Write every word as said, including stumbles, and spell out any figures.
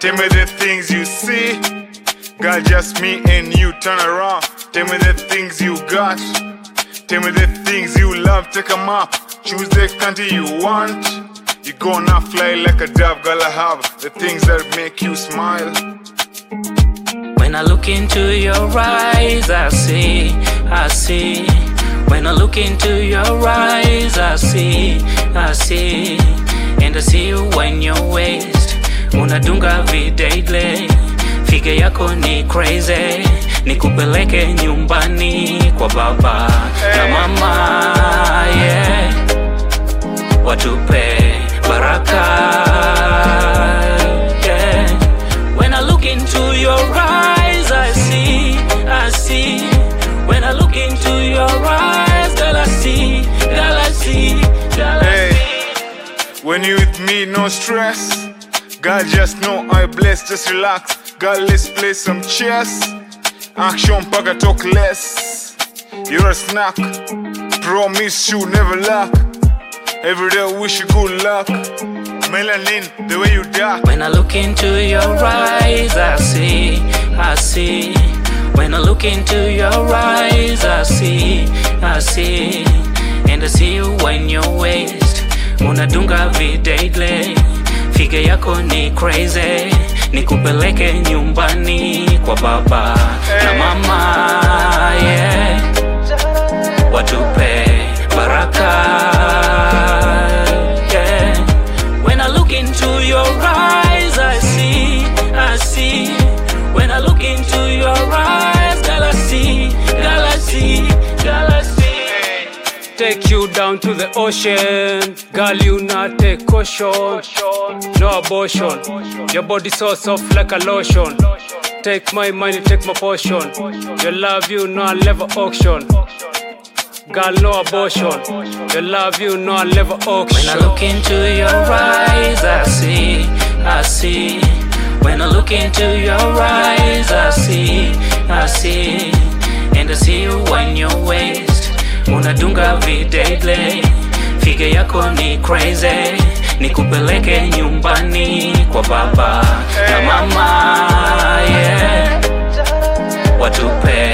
Tell me the things you see. Girl, just me and you, turn around. Tell me the things you got. Tell me the things you love, take 'em up. Choose the country you want. You gonna fly like a dove, girl, I have the things that make you smile. When I look into your eyes, I see, I see. When I look into your eyes, I see, I see. And I see you when you're waist. Unadunga videdle. Fige yako ni crazy. Nikupeleke nyumbani kwa baba na mama, yeah. Watupe baraka, yeah. When I look into your eyes, I see, I see. When I look into your eyes, girl, I see, girl, I see, girl, I see. When you with me, no stress. Girl, just know I bless, just relax. Girl, let's play some chess. Action pack, I talk less. You're a snack. Promise you never lack. Every day wish you good luck. Melanin, the way you dark. When I look into your eyes, I see, I see. When I look into your eyes, I see, I see. And I see you when you're waist. Unadunga videdle. Fige yako ni crazy. Nikupeleke nyumbani kwa baba na mama, yeah. Watupe baraka, yeah. When I look into your eyes, I see, I see. When I look into your eyes, girl, I see, girl, I see, girl, I see. Take you down to the ocean. Girl, you not take caution. No abortion. Your body so soft like a lotion. Take my money, take my portion. Your love, you know I never auction. Girl, no abortion. Your love, you know I never auction. When I look into your eyes, I see, I see. When I look into your eyes, I see, I see. And I see you when you're waist. Unadunga videdle. Fige yako ni crazy. Nikupeleke nyumbani kwa baba na mama, yeah. Watupe